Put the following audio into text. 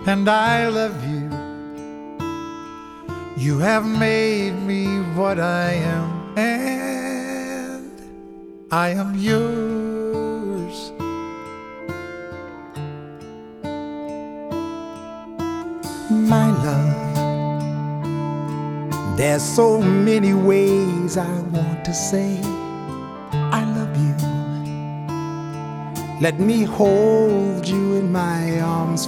and I love you. You have made me what I am, and I am yours. My love, there's so many ways I want to say I love you. Let me hold you in my arms